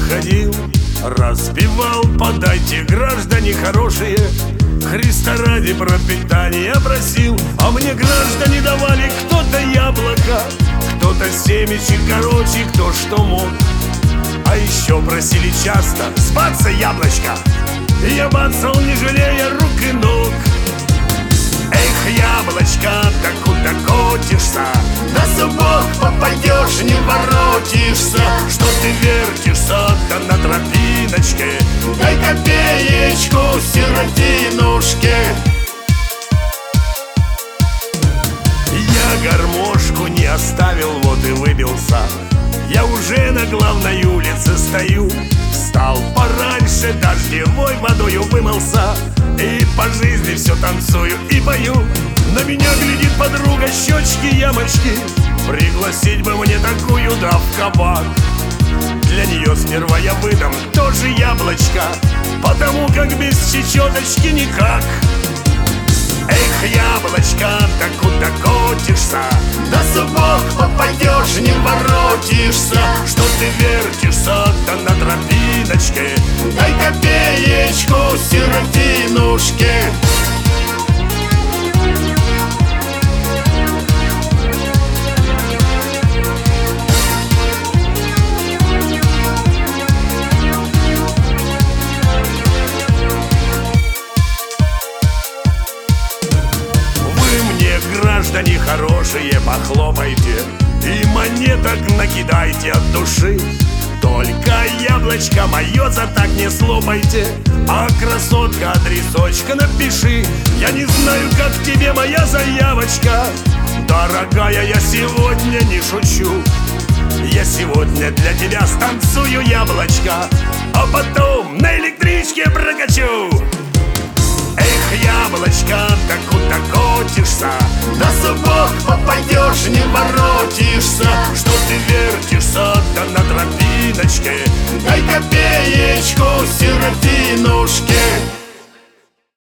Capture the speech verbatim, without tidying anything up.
ходил, распевал: подайте, граждане хорошие, Христа ради пропитание просил. А мне граждане давали кто-то яблоко, кто-то семечек, короче, кто что мог. А еще просили часто: сбаться яблочко. И я бацал, не жалея рук и ног. Эх, яблочко, так куда котишься? На зубок попадешь, не воротишься. Что ты вертишься, да на тропиночке? Дай копеечку сиротинушке. Я гармошку не оставил, вот и выбился. Я уже на главной улице стою. Встал пораньше, дождевой водою вымылся, и по жизни все танцую и пою. На меня глядит подруга, щечки, ямочки. Пригласить бы мне такую, да в кабак. Для нее сперва я выдам тоже яблочко, потому как без чечеточки никак. Эх, яблочко, так куда котишься? На зубок попадешь, не воротишься. Что ты вертишься, да на тропиночке? Дай копеечку сиротинушке. Граждане хорошие, похлопайте и монеток накидайте от души. Только яблочко мое за так не слопайте, а красотка, адресочка напиши. Я не знаю, как тебе моя заявочка, дорогая, я сегодня не шучу. Я сегодня для тебя станцую яблочко, а потом на электричке прокачу. Эх, яблочко, так куда котишься? На зубок попадешь, не воротишься. Что ты вертишься, да на тропиночке? Дай копеечку сиротинушке.